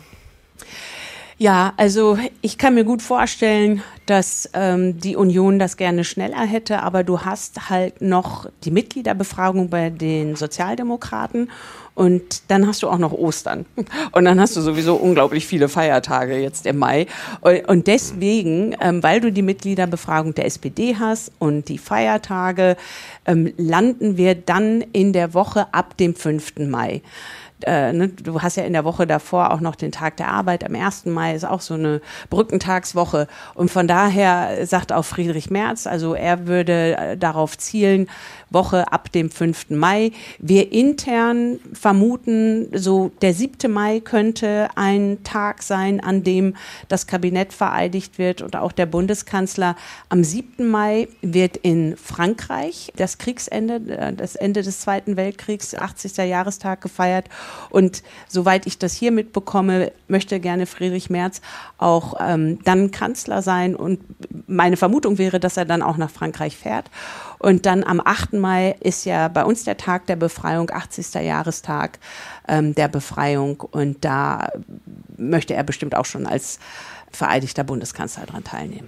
Ja, also ich kann mir gut vorstellen, dass die Union das gerne schneller hätte, aber du hast halt noch die Mitgliederbefragung bei den Sozialdemokraten und dann hast du auch noch Ostern und dann hast du sowieso unglaublich viele Feiertage jetzt im Mai und deswegen, weil du die Mitgliederbefragung der SPD hast und die Feiertage, landen wir dann in der Woche ab dem 5. Mai. Du hast ja in der Woche davor auch noch den Tag der Arbeit. Am 1. Mai ist auch so eine Brückentagswoche. Und von daher sagt auch Friedrich Merz, also er würde darauf zielen, Woche ab dem 5. Mai. Wir intern vermuten, so der 7. Mai könnte ein Tag sein, an dem das Kabinett vereidigt wird und auch der Bundeskanzler. Am 7. Mai wird in Frankreich das Kriegsende, das Ende des Zweiten Weltkriegs, 80. Jahrestag gefeiert. Und soweit ich das hier mitbekomme, möchte gerne Friedrich Merz auch dann Kanzler sein. Und meine Vermutung wäre, dass er dann auch nach Frankreich fährt. Und dann am 8. Mai ist ja bei uns der Tag der Befreiung, 80. Jahrestag der Befreiung. Und da möchte er bestimmt auch schon als vereidigter Bundeskanzler daran teilnehmen.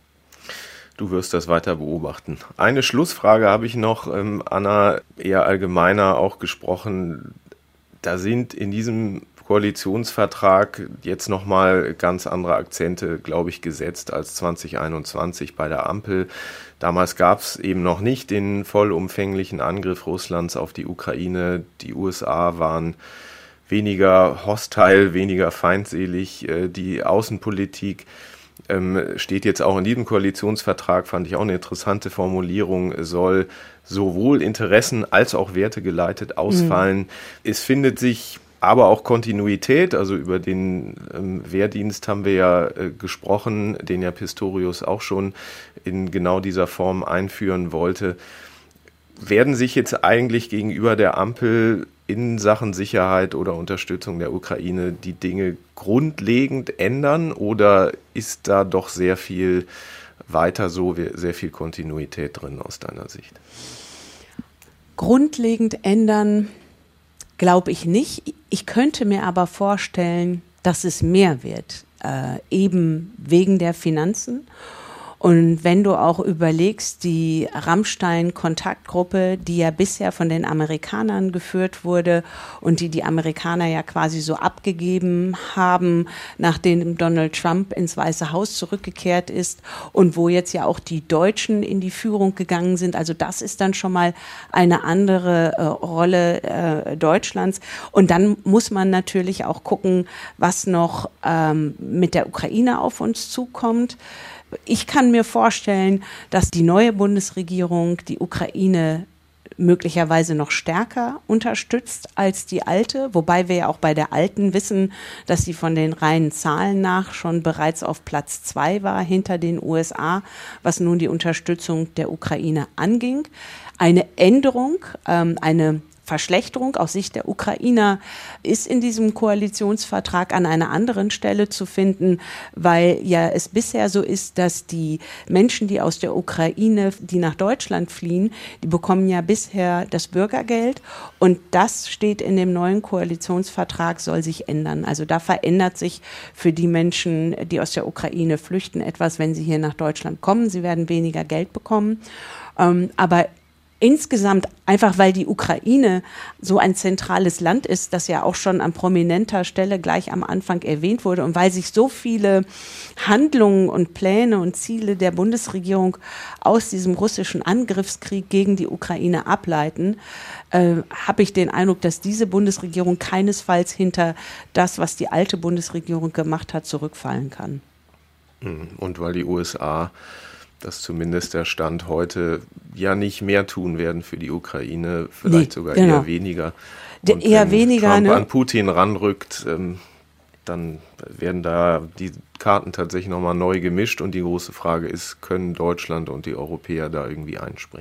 Du wirst das weiter beobachten. Eine Schlussfrage habe ich noch, Anna, eher allgemeiner auch gesprochen. Da sind in diesem Koalitionsvertrag jetzt nochmal ganz andere Akzente, glaube ich, gesetzt als 2021 bei der Ampel. Damals gab es eben noch nicht den vollumfänglichen Angriff Russlands auf die Ukraine. Die USA waren weniger hostile, weniger feindselig. Die Außenpolitik steht jetzt auch in diesem Koalitionsvertrag, fand ich auch eine interessante Formulierung, soll sowohl Interessen als auch Werte geleitet ausfallen. Es findet sich aber auch Kontinuität, also über den Wehrdienst haben wir ja gesprochen, den ja Pistorius auch schon in genau dieser Form einführen wollte. Werden sich jetzt eigentlich gegenüber der Ampel in Sachen Sicherheit oder Unterstützung der Ukraine die Dinge grundlegend ändern oder ist da doch sehr viel weiter so, sehr viel Kontinuität drin aus deiner Sicht? Grundlegend ändern glaube ich nicht. Ich könnte mir aber vorstellen, dass es mehr wird, eben wegen der Finanzen. Und wenn du auch überlegst, die Rammstein-Kontaktgruppe, die ja bisher von den Amerikanern geführt wurde und die Amerikaner ja quasi so abgegeben haben, nachdem Donald Trump ins Weiße Haus zurückgekehrt ist und wo jetzt ja auch die Deutschen in die Führung gegangen sind. Also das ist dann schon mal eine andere Rolle Deutschlands. Und dann muss man natürlich auch gucken, was noch mit der Ukraine auf uns zukommt. Ich kann mir vorstellen, dass die neue Bundesregierung die Ukraine möglicherweise noch stärker unterstützt als die alte, wobei wir ja auch bei der alten wissen, dass sie von den reinen Zahlen nach schon bereits auf Platz 2 war hinter den USA, was nun die Unterstützung der Ukraine anging. Eine Änderung, eine Verschlechterung aus Sicht der Ukrainer ist in diesem Koalitionsvertrag an einer anderen Stelle zu finden, weil ja es bisher so ist, dass die Menschen, die aus der Ukraine, die nach Deutschland fliehen, die bekommen ja bisher das Bürgergeld und das steht in dem neuen Koalitionsvertrag, soll sich ändern. Also da verändert sich für die Menschen, die aus der Ukraine flüchten, etwas, wenn sie hier nach Deutschland kommen. Sie werden weniger Geld bekommen, aber insgesamt, einfach weil die Ukraine so ein zentrales Land ist, das ja auch schon an prominenter Stelle gleich am Anfang erwähnt wurde und weil sich so viele Handlungen und Pläne und Ziele der Bundesregierung aus diesem russischen Angriffskrieg gegen die Ukraine ableiten, habe ich den Eindruck, dass diese Bundesregierung keinesfalls hinter das, was die alte Bundesregierung gemacht hat, zurückfallen kann. Und weil die USA, das zumindest der Stand heute, ja nicht mehr tun werden für die Ukraine, vielleicht sogar eher weniger. Und eher weniger, Trump an Putin ranrückt, dann werden da die Karten tatsächlich nochmal neu gemischt und die große Frage ist, können Deutschland und die Europäer da irgendwie einspringen?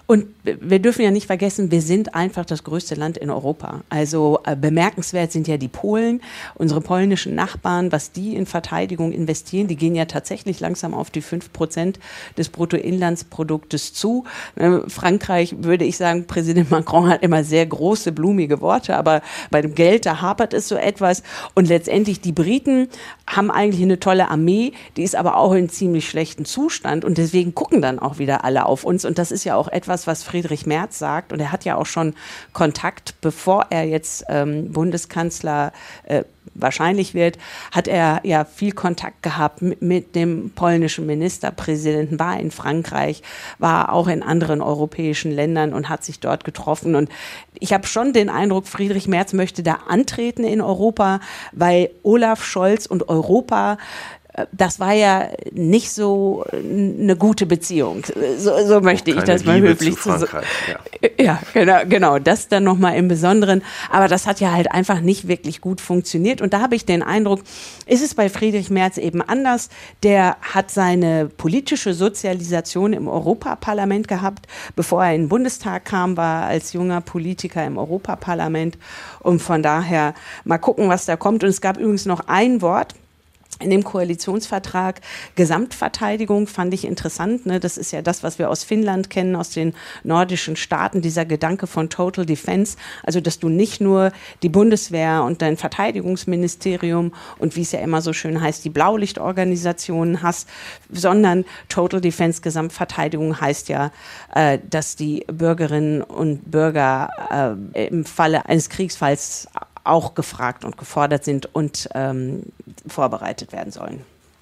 Und wir dürfen ja nicht vergessen, wir sind einfach das größte Land in Europa. Also bemerkenswert sind ja die Polen, unsere polnischen Nachbarn, was die in Verteidigung investieren. Die gehen ja tatsächlich langsam auf die 5% des Bruttoinlandsproduktes zu. Frankreich, würde ich sagen, Präsident Macron hat immer sehr große, blumige Worte, aber bei dem Geld, da hapert es so etwas. Und letztendlich die Briten haben eigentlich eine tolle Armee, die ist aber auch in ziemlich schlechten Zustand. Und deswegen gucken dann auch wieder alle auf uns. Und das ist ja auch etwas, was Friedrich Merz sagt, und er hat ja auch schon Kontakt, bevor er jetzt Bundeskanzler wahrscheinlich wird, hat er ja viel Kontakt gehabt mit dem polnischen Ministerpräsidenten, war in Frankreich, war auch in anderen europäischen Ländern und hat sich dort getroffen. Und ich habe schon den Eindruck, Friedrich Merz möchte da antreten in Europa, weil Olaf Scholz und Europa, das war ja nicht so eine gute Beziehung. So möchte ich das mal höflich zu sagen. Ja, genau. Das dann nochmal im Besonderen. Aber das hat ja halt einfach nicht wirklich gut funktioniert. Und da habe ich den Eindruck, ist es bei Friedrich Merz eben anders. Der hat seine politische Sozialisation im Europaparlament gehabt. Bevor er in den Bundestag kam, war er als junger Politiker im Europaparlament. Und von daher mal gucken, was da kommt. Und es gab übrigens noch ein Wort in dem Koalitionsvertrag, Gesamtverteidigung, fand ich interessant. Ne? Das ist ja das, was wir aus Finnland kennen, aus den nordischen Staaten, dieser Gedanke von Total Defense. Also, dass du nicht nur die Bundeswehr und dein Verteidigungsministerium und wie es ja immer so schön heißt, die Blaulichtorganisationen hast, sondern Total Defense, Gesamtverteidigung heißt ja, dass die Bürgerinnen und Bürger im Falle eines Kriegsfalls auch gefragt und gefordert sind und vorbereitet werden sollen.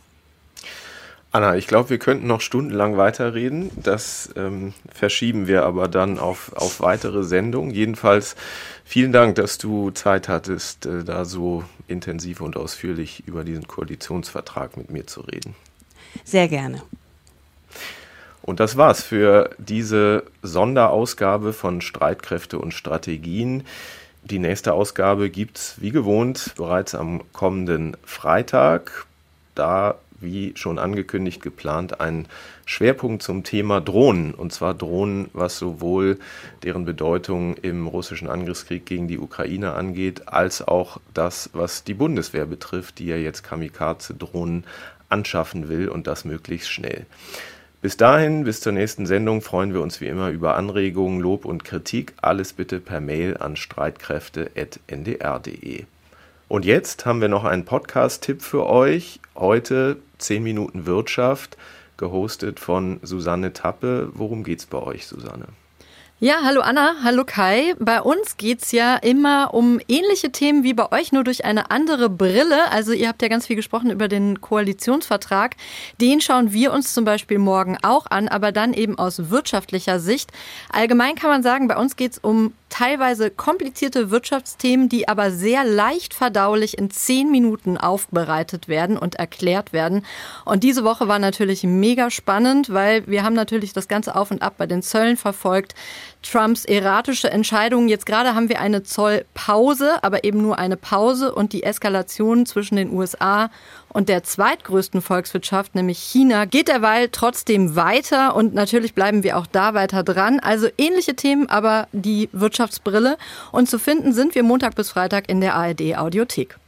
Anna, ich glaube, wir könnten noch stundenlang weiterreden. Das verschieben wir aber dann auf weitere Sendungen. Jedenfalls vielen Dank, dass du Zeit hattest, da so intensiv und ausführlich über diesen Koalitionsvertrag mit mir zu reden. Sehr gerne. Und das war's für diese Sonderausgabe von Streitkräfte und Strategien. Die nächste Ausgabe gibt's wie gewohnt bereits am kommenden Freitag. Da, wie schon angekündigt, geplant ein Schwerpunkt zum Thema Drohnen. Und zwar Drohnen, was sowohl deren Bedeutung im russischen Angriffskrieg gegen die Ukraine angeht, als auch das, was die Bundeswehr betrifft, die ja jetzt Kamikaze-Drohnen anschaffen will und das möglichst schnell. Bis dahin, bis zur nächsten Sendung, freuen wir uns wie immer über Anregungen, Lob und Kritik. Alles bitte per Mail an streitkräfte@ndr.de. Und jetzt haben wir noch einen Podcast-Tipp für euch. Heute 10 Minuten Wirtschaft, gehostet von Susanne Tappe. Worum geht's bei euch, Susanne? Ja, hallo Anna, hallo Kai. Bei uns geht's ja immer um ähnliche Themen wie bei euch, nur durch eine andere Brille. Also ihr habt ja ganz viel gesprochen über den Koalitionsvertrag. Den schauen wir uns zum Beispiel morgen auch an, aber dann eben aus wirtschaftlicher Sicht. Allgemein kann man sagen, bei uns geht's um teilweise komplizierte Wirtschaftsthemen, die aber sehr leicht verdaulich in 10 Minuten aufbereitet werden und erklärt werden. Und diese Woche war natürlich mega spannend, weil wir haben natürlich das ganze Auf und Ab bei den Zöllen verfolgt. Trumps erratische Entscheidungen. Jetzt gerade haben wir eine Zollpause, aber eben nur eine Pause, und die Eskalation zwischen den USA und der zweitgrößten Volkswirtschaft, nämlich China, geht derweil trotzdem weiter, und natürlich bleiben wir auch da weiter dran. Also ähnliche Themen, aber die Wirtschaftsbrille. Und zu finden sind wir Montag bis Freitag in der ARD Audiothek.